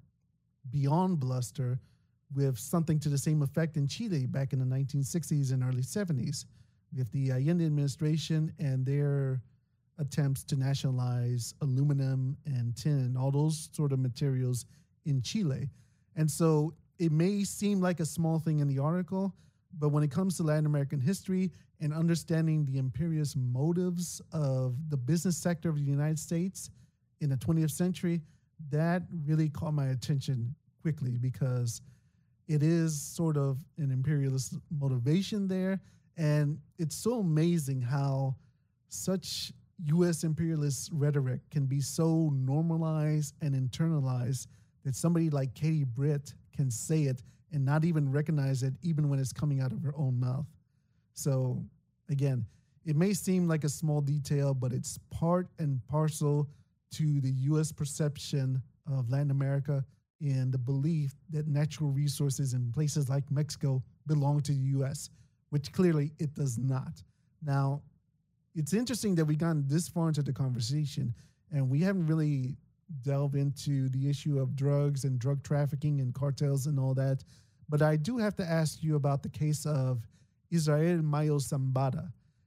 beyond bluster with something to the same effect in Chile back in the nineteen sixties and early seventies. With the Allende administration and their attempts to nationalize aluminum and tin, all those sort of materials in Chile. And so it may seem like a small thing in the article, but when it comes to Latin American history and understanding the imperious motives of the business sector of the United States in the twentieth century, that really caught my attention quickly because it is sort of an imperialist motivation there. And it's so amazing how such U S imperialist rhetoric can be so normalized and internalized that somebody like Katie Britt can say it and not even recognize it, even when it's coming out of her own mouth. So again, it may seem like a small detail, but it's part and parcel to the U S perception of Latin America and the belief that natural resources in places like Mexico belong to the U S, which clearly it does not. Now, it's interesting that we've gotten this far into the conversation and we haven't really delved into the issue of drugs and drug trafficking and cartels and all that. But I do have to ask you about the case of Israel Mayo Zambada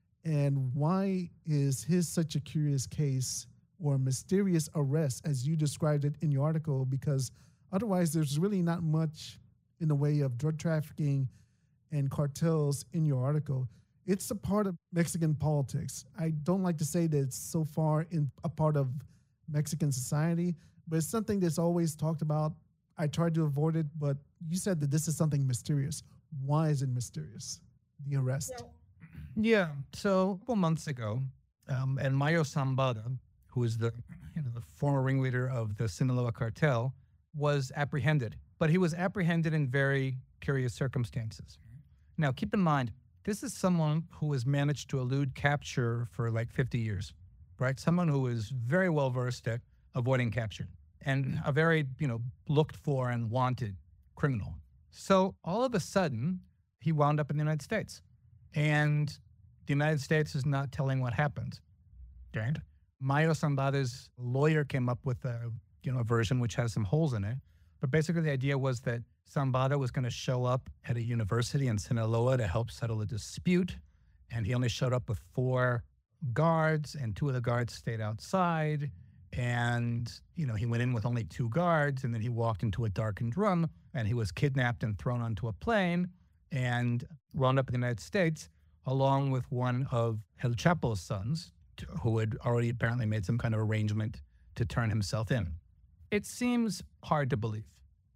and why is his such a curious case or mysterious arrest as you described it in your article, because otherwise there's really not much in the way of drug trafficking and cartels in your article. It's a part of Mexican politics. I don't like to say that it's so far in a part of Mexican society, but it's something that's always talked about. I tried to avoid it, but you said that this is something mysterious. Why is it mysterious, the arrest? Yeah, so a couple months ago, um, and Mayo Zambada, who is the, you know, the former ringleader of the Sinaloa cartel, was apprehended. But he was apprehended in very curious circumstances. Now, keep in mind, this is someone who has managed to elude capture for like fifty years, right? Someone who is very well versed at avoiding capture and a very, you know, looked for and wanted criminal. So all of a sudden, he wound up in the United States. And the United States is not telling what happened. Right? Mayo Zambada's lawyer came up with a, you know, a version which has some holes in it. But basically the idea was that Zambada was going to show up at a university in Sinaloa to help settle a dispute. And he only showed up with four guards, and two of the guards stayed outside. And, you know, he went in with only two guards, and then he walked into a darkened room, and he was kidnapped and thrown onto a plane and wound up in the United States, along with one of El Chapo's sons, who had already apparently made some kind of arrangement to turn himself in. It seems hard to believe.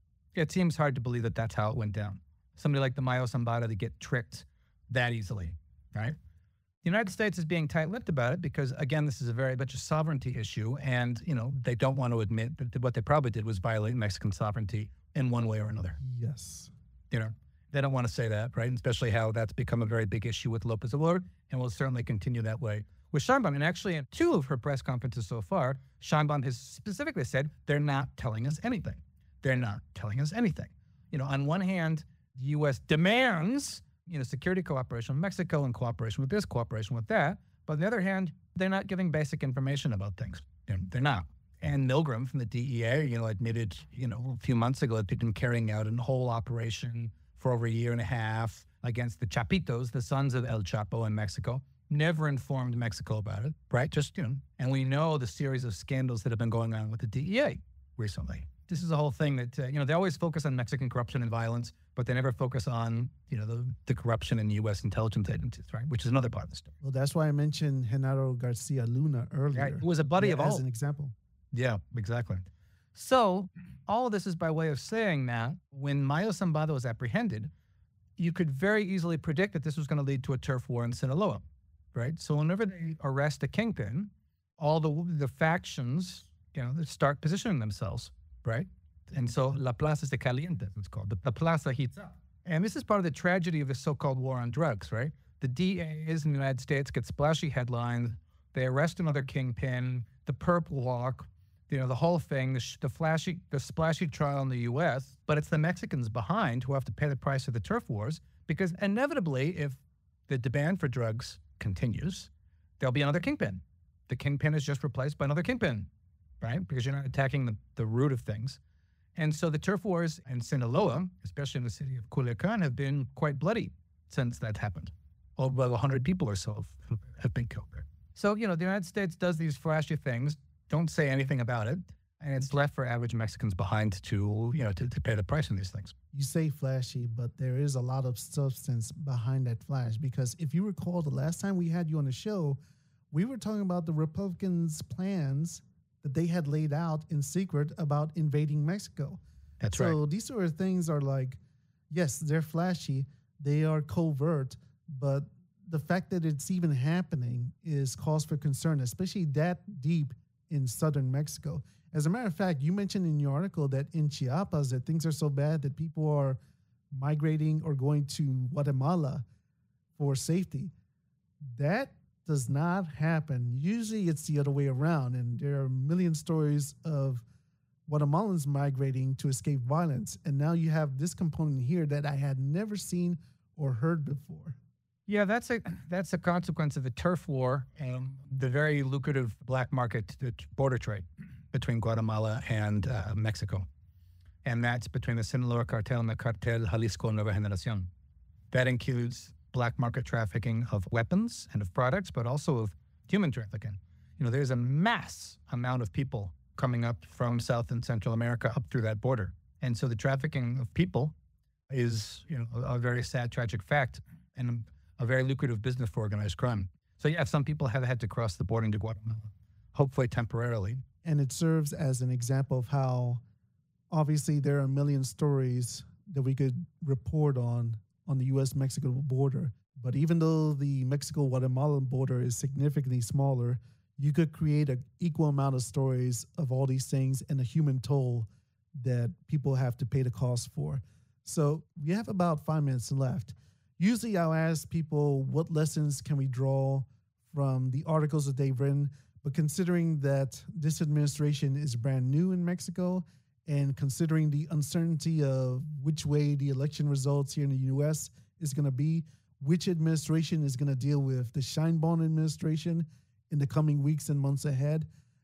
It seems hard to believe that that's how it went down. Somebody like the Mayo Zambada to get tricked that easily, right? The United States is being tight-lipped about it because, again, this is a very much a sovereignty issue, and, you know, they don't want to admit that what they probably did was violate Mexican sovereignty in one way or another. Yes. You know, they don't want to say that, right? And especially how that's become a very big issue with López Obrador, and will certainly continue that way with Sheinbaum. And actually, in two of her press conferences so far, Sheinbaum has specifically said they're not telling us anything. They're not telling us anything. You know, on one hand, the U S demands, you know, security cooperation with Mexico and cooperation with this, cooperation with that. But on the other hand, they're not giving basic information about things. They're, they're not. Ann Milgram from the D E A, you know, admitted, you know, a few months ago that they'd been carrying out a whole operation for over a year and a half against the Chapitos, the sons of El Chapo in Mexico. Never informed Mexico about it, right? Just, you know, and we know the series of scandals that have been going on with the D E A recently. This is a whole thing that, uh, you know, they always focus on Mexican corruption and violence, but they never focus on, you know, the, the corruption in U S intelligence agencies, right? Which is another part of the story. Well, that's why I mentioned Genaro Garcia Luna earlier. Right. It was a buddy yeah, of all. As an example. Yeah, exactly. So all of this is by way of saying that when Mayo Zambada was apprehended, you could very easily predict that this was going to lead to a turf war in Sinaloa, right? So whenever they arrest a kingpin, all the the factions, you know, they start positioning themselves, right? And so La Plaza se calienta, it's called. The, the plaza heats up. And this is part of the tragedy of the so-called war on drugs, right? The D As in the United States get splashy headlines. They arrest another kingpin, the perp walk, you know, the whole thing, the, sh- the flashy, the splashy trial in the U S, but it's the Mexicans behind who have to pay the price of the turf wars, because inevitably, if the demand for drugs continues, there'll be another kingpin. The kingpin is just replaced by another kingpin, right? Because you're not attacking the, the root of things. And so the turf wars in Sinaloa, especially in the city of Culiacan, have been quite bloody since that happened. Over one hundred people or so have, have been killed there. So, you know, the United States does these flashy things, don't say anything about it, and it's left for average Mexicans behind to, you know, to, to pay the price on these things. You say flashy, but there is a lot of substance behind that flash, because if you recall the last time we had you on the show, we were talking about the Republicans' plans that they had laid out in secret about invading Mexico. That's so right. So these sort of things are like, yes, they're flashy, they are covert, but the fact that it's even happening is cause for concern, especially that deep in southern Mexico. As a matter of fact, you mentioned in your article that in Chiapas that things are so bad that people are migrating or going to Guatemala for safety. That does not happen. Usually it's the other way around, and there are a million stories of Guatemalans migrating to escape violence. And now you have this component here that I had never seen or heard before. Yeah, that's a that's a consequence of the turf war and the very lucrative black market border trade between Guatemala and uh, Mexico. And that's between the Sinaloa cartel and the cartel Jalisco Nueva Generación. That includes black market trafficking of weapons and of products, but also of human trafficking. You know, there's a mass amount of people coming up from South and Central America up through that border. And so the trafficking of people is, you know, a, a very sad, tragic fact, and a very lucrative business for organized crime. So yeah, some people have had to cross the border into Guatemala, hopefully temporarily. And it serves as an example of how obviously there are a million stories that we could report on on the U S Mexico border. But even though the Mexico-Guatemalan border is significantly smaller, you could create an equal amount of stories of all these things and a human toll that people have to pay the cost for. So we have about five minutes left. Usually I'll ask people what lessons can we draw from the articles that they've written, but considering that this administration is brand new in Mexico and considering the uncertainty of which way the election results here in the U S is going to be, which administration is going to deal with the Sheinbaum administration in the coming weeks and months ahead,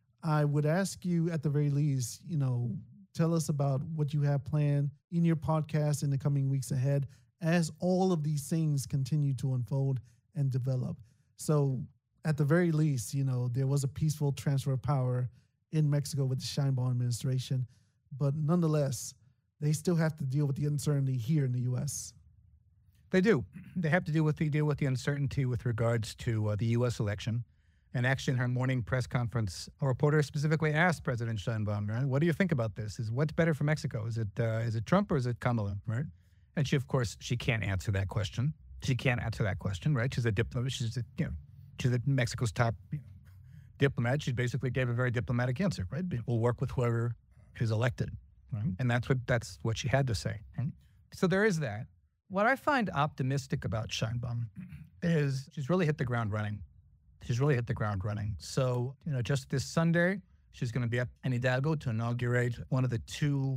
I would ask you at the very least, you know, tell us about what you have planned in your podcast in the coming weeks ahead as all of these things continue to unfold and develop. So at the very least, you know, there was a peaceful transfer of power in Mexico with the Sheinbaum administration, but nonetheless, they still have to deal with the uncertainty here in the U S. They do. They have to deal with the, deal with the uncertainty with regards to uh, the U S election. And actually, in her morning press conference, a reporter specifically asked President Sheinbaum, right, what do you think about this? Is what's better for Mexico? Is it uh, is it Trump or is it Kamala, right? And she, of course, she can't answer that question. She can't answer that question, right? She's a diplomat. She's a, you know, she's a Mexico's top you know, diplomat. She basically gave a very diplomatic answer, right? We'll work with whoever is elected, right? And that's what that's what she had to say. Right? So there is that. What I find optimistic about Sheinbaum is she's really hit the ground running. She's really hit the ground running. So, you know, just this Sunday, she's going to be up in Hidalgo to inaugurate one of the two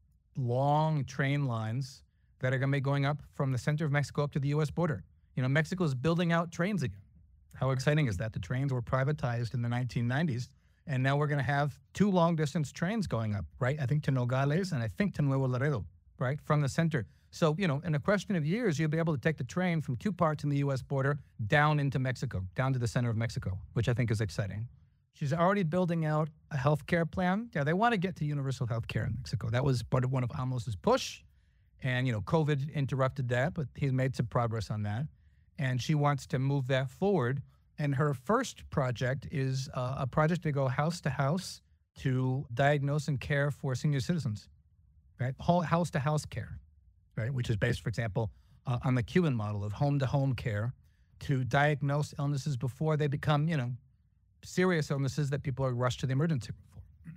long train lines that are going to be going up from the center of Mexico up to the U S border. You know, Mexico is building out trains again. How exciting is that? The trains were privatized in the nineteen nineties, And now we're going to have two long-distance trains going up, right? I think to Nogales and I think to Nuevo Laredo, right, from the center. So, you know, in a question of years, you'll be able to take the train from two parts in the U S border down into Mexico, down to the center of Mexico, which I think is exciting. She's already building out a healthcare plan. Yeah, they want to get to universal healthcare in Mexico. That was part of one of AMLO's push. And, you know, COVID interrupted that, but he's made some progress on that. And she wants to move that forward. And her first project is uh, a project to go house to house to diagnose and care for senior citizens, right? Whole house to house care. Right, which is based, for example, uh, on the Cuban model of home-to-home care to diagnose illnesses before they become, you know, serious illnesses that people are rushed to the emergency room for.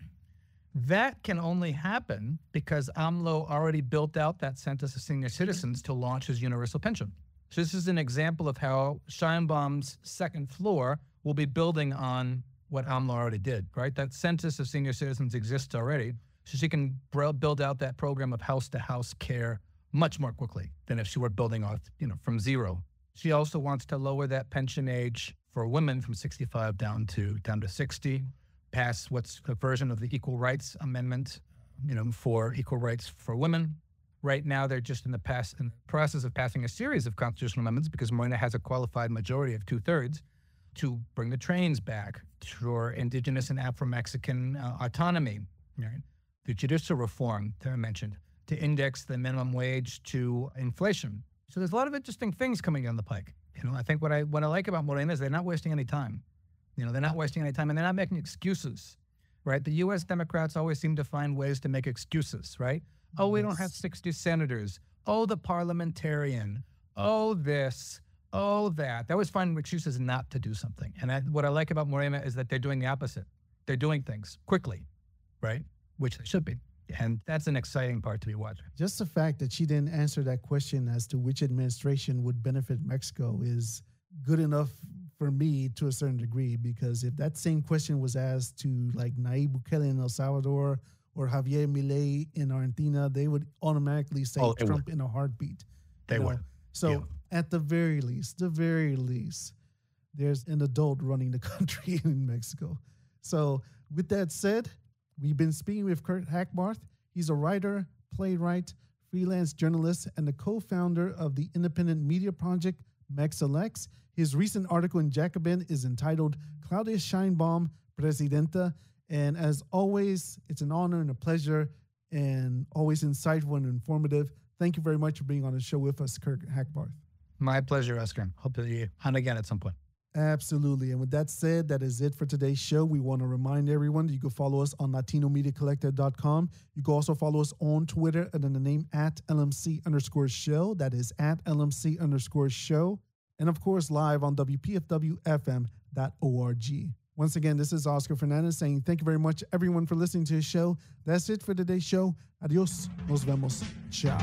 That can only happen because AMLO already built out that census of senior citizens to launch his universal pension. So this is an example of how Sheinbaum's second floor will be building on what AMLO already did, right? That census of senior citizens exists already, so she can build out that program of house-to-house care much more quickly than if she were building off, you know, from zero. She also wants to lower that pension age for women from sixty-five down to down to sixty, pass what's a version of the Equal Rights Amendment, you know, for equal rights for women. Right now, they're just in the, pass, in the process of passing a series of constitutional amendments because Morena has a qualified majority of two-thirds to bring the trains back for indigenous and Afro-Mexican uh, autonomy, right? The judicial reform that I mentioned, to index the minimum wage to inflation. So there's a lot of interesting things coming down the pike. You know, I think what I what I like about Morena is they're not wasting any time. You know, they're not wasting any time and they're not making excuses, right? The U S Democrats always seem to find ways to make excuses, right? Oh, we don't have sixty senators. Oh, the parliamentarian. Oh, this. Oh, that. They always find excuses not to do something. And I, what I like about Morena is that they're doing the opposite. They're doing things quickly, right? Which they should be. And that's an exciting part to be watching. Just the fact that she didn't answer that question as to which administration would benefit Mexico is good enough for me to a certain degree, because if that same question was asked to like Nayib Bukele in El Salvador or Javier Milei in Argentina, they would automatically say oh, Trump would. in a heartbeat. They know? would. So yeah. at the very least, the very least, there's an adult running the country in Mexico. So with that said, we've been speaking with Kurt Hackbarth. He's a writer, playwright, freelance journalist, and the co-founder of the independent media project Mexalex. His recent article in Jacobin is entitled Claudia Sheinbaum, Presidenta. And as always, it's an honor and a pleasure and always insightful and informative. Thank you very much for being on the show with us, Kurt Hackbarth. My pleasure, Oscar. Hope to see you on again at some point. Absolutely. And with that said, that is it for today's show. We want to remind everyone that you can follow us on Latino Media Collective dot com. You can also follow us on Twitter under the name at L M C underscore show. That is at L M C underscore show. And of course, live on W P F W F M dot org. Once again, this is Oscar Fernandez saying thank you very much, everyone, for listening to the show. That's it for today's show. Adios. Nos vemos. Ciao.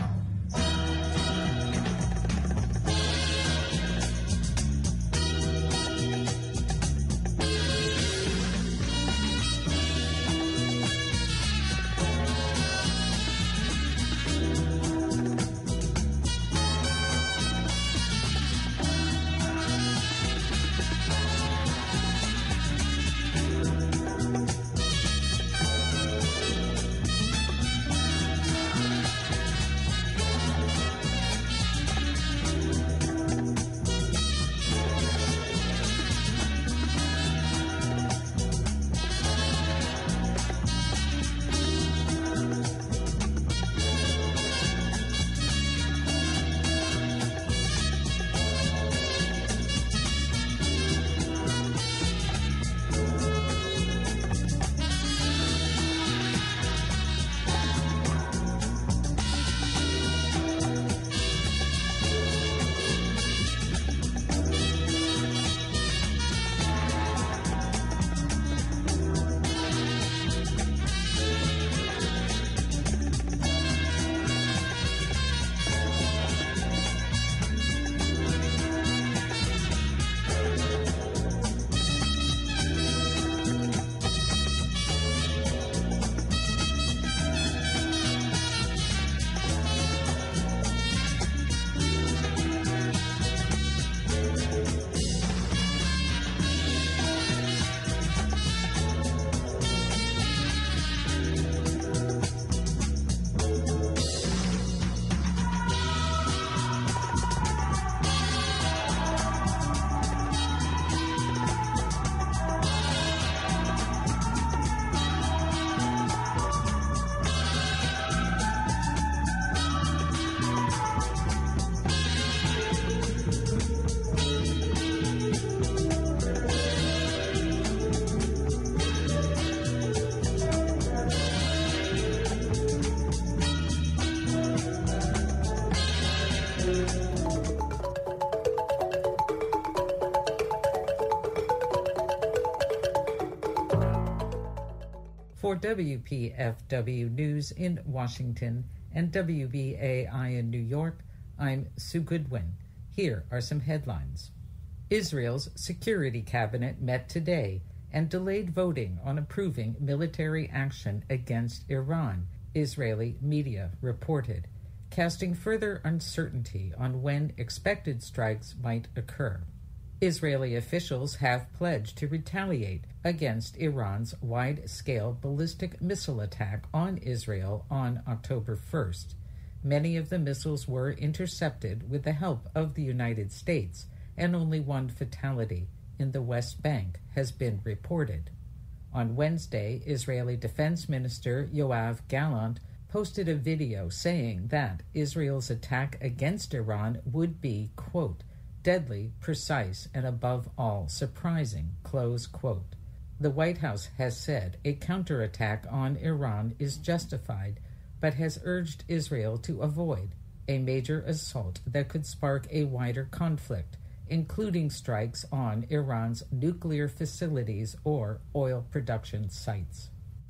For W P F W News in Washington and W B A I in New York, I'm Sue Goodwin. Here are some headlines. Israel's Security Cabinet met today and delayed voting on approving military action against Iran, Israeli media reported, casting further uncertainty on when expected strikes might occur. Israeli officials have pledged to retaliate against Iran's wide-scale ballistic missile attack on Israel on October first. Many of the missiles were intercepted with the help of the United States, and only one fatality in the West Bank has been reported. On Wednesday, Israeli Defense Minister Yoav Gallant posted a video saying that Israel's attack against Iran would be, quote, deadly, precise, and above all, surprising, close quote. The White House has said a counterattack on Iran is justified, but has urged Israel to avoid a major assault that could spark a wider conflict, including strikes on Iran's nuclear facilities or oil production sites.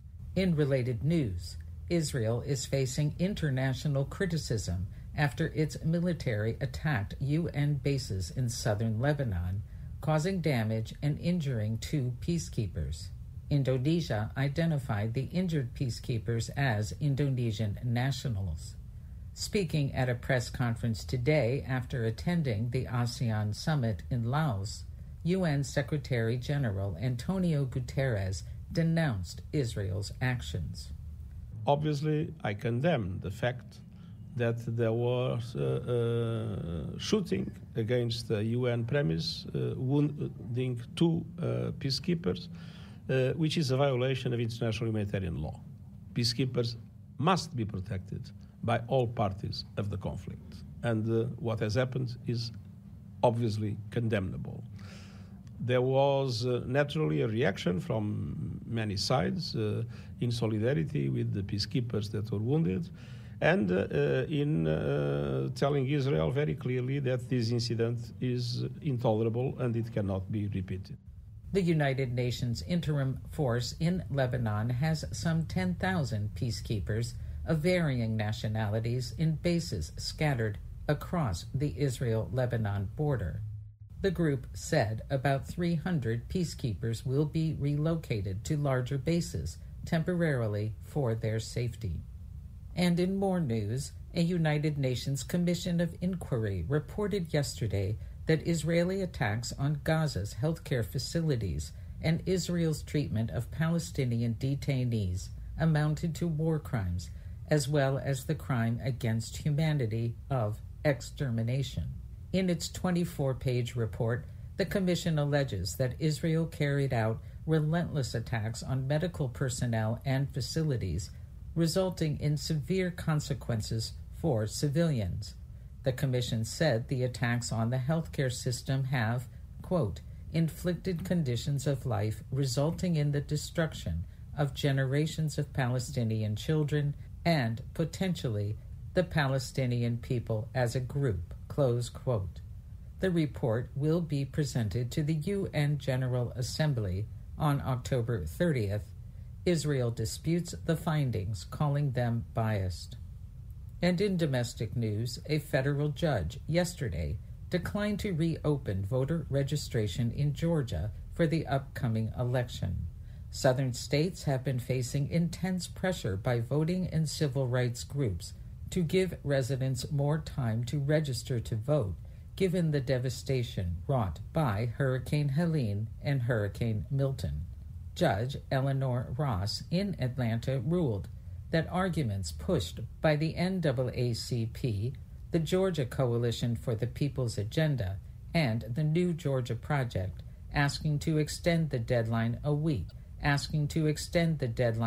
In related news, Israel is facing international criticism after its military attacked U N bases in southern Lebanon, causing damage and injuring two peacekeepers. Indonesia identified the injured peacekeepers as Indonesian nationals. Speaking at a press conference today after attending the ASEAN summit in Laos, U N Secretary General Antonio Guterres denounced Israel's actions. Obviously, I condemn the fact that there was uh, uh, shooting against the U N premise, uh, wounding two uh, peacekeepers, uh, which is a violation of international humanitarian law. Peacekeepers must be protected by all parties of the conflict. And uh, what has happened is obviously condemnable. There was uh, naturally a reaction from many sides uh, in solidarity with the peacekeepers that were wounded, and uh, uh, in uh, telling Israel very clearly that this incident is intolerable and it cannot be repeated. The United Nations interim force in Lebanon has some ten thousand peacekeepers of varying nationalities in bases scattered across the Israel-Lebanon border. The group said about three hundred peacekeepers will be relocated to larger bases temporarily for their safety. And in more news, a United Nations Commission of Inquiry reported yesterday that Israeli attacks on Gaza's healthcare facilities and Israel's treatment of Palestinian detainees amounted to war crimes, as well as the crime against humanity of extermination. In its twenty-four page report, the Commission alleges that Israel carried out relentless attacks on medical personnel and facilities, resulting in severe consequences for civilians. The Commission said the attacks on the healthcare system have, quote, inflicted conditions of life resulting in the destruction of generations of Palestinian children and, potentially, the Palestinian people as a group, close quote. The report will be presented to the U N General Assembly on October thirtieth. Israel disputes the findings, calling them biased. And in domestic news, a federal judge yesterday declined to reopen voter registration in Georgia for the upcoming election. Southern states have been facing intense pressure by voting and civil rights groups to give residents more time to register to vote, given the devastation wrought by Hurricane Helene and Hurricane Milton. Judge Eleanor Ross in Atlanta ruled that arguments pushed by the N double A C P, the Georgia Coalition for the People's Agenda, and the New Georgia Project, asking to extend the deadline a week, asking to extend the deadline